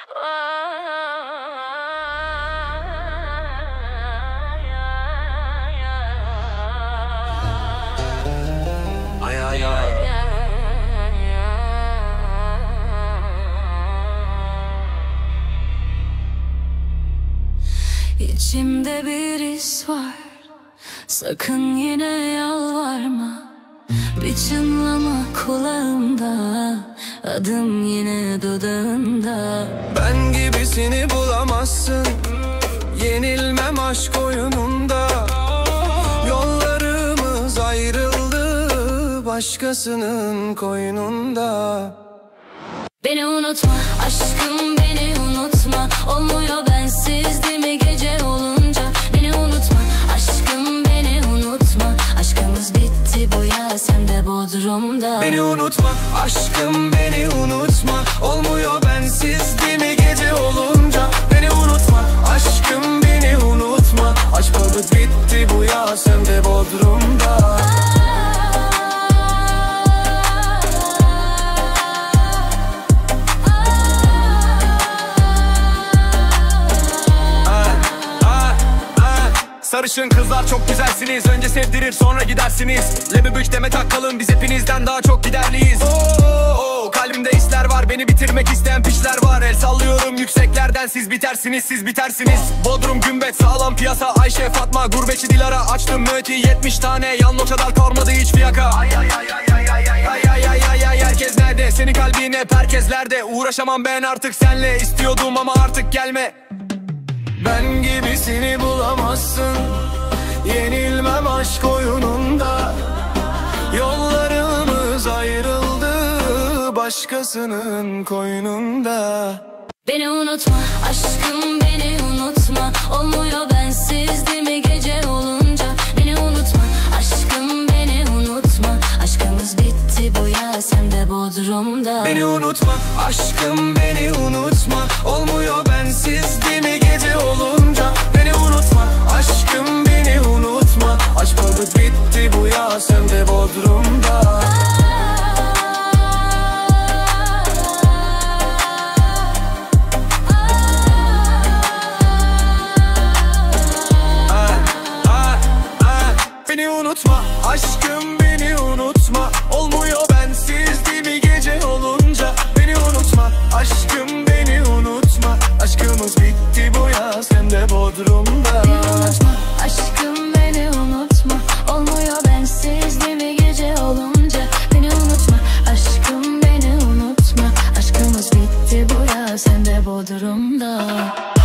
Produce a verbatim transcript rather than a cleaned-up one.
Ay ay ay. İçimde bir his var, sakın yine yalvarma. Bir çınlama kulağımda, adım yine dudağında. Ben gibisini bulamazsın, yenilmem aşk oyununda. Yollarımız ayrıldı, başkasının koynunda. Beni unutma aşkım, beni unutma. Olmuyor bensiz değil mi gece olunca? Beni unutma aşkım, beni unutma. Aşkımız bitti bu ya, sen de Bodrum'da. Beni unutma aşkım, beni unutma. Olmuyor bensiz değil mi gece olunca? Beni unutma aşkım, beni unutma. Aşkımız bitti bu ya, sen de Bodrum'da. Sarışın kızlar çok güzelsiniz, önce sevdirir sonra gidersiniz. Lebebüç Demet Akkalın, biz hepinizden daha çok giderliyiz. Oo, oo, kalbimde hisler var, beni bitirmek isteyen piçler var. El sallıyorum yükseklerden, siz bitersiniz, siz bitersiniz. Bodrum gümbet sağlam piyasa, Ayşe Fatma gurbetçi Dilara. Açtım müeti yetmiş tane, yan o kadar kalmadı hiç fiyaka. Ay ay ay ay ay ay ay ay ay ay ay ay. Herkes nerede, senin kalbin hep herkeslerde. Uğraşamam ben artık senle, istiyordum ama artık gelme. Ben gibisini bulamazsın, yenilmem aşk oyununda. Yollarımız ayrıldı, başkasının koynunda. Beni unutma aşkım, beni unutma. Olmuyor bensiz değil mi gece olunca? Beni unutma aşkım, beni unutma. Aşkımız bitti bu ya, sen de Bodrum'da. Beni unutma aşkım, beni unutma. Olmuyor bensiz değil mi gece olunca? Beni unutma aşkım, beni unutma. Aşkımız bitti bu ya, sen de Bodrum'da. Beni unutma aşkım, beni unutma. Olmuyor bensiz değil mi gece olunca? Beni unutma aşkım, beni unutma. Aşkımız bitti bu ya, sen de Bodrum'da. Beni unutma aşkım, beni unutma. Olmuyor bensiz değil mi gece olunca? Beni unutma aşkım, beni unutma. Aşkımız bitti bu ya, sen de Bodrum'da.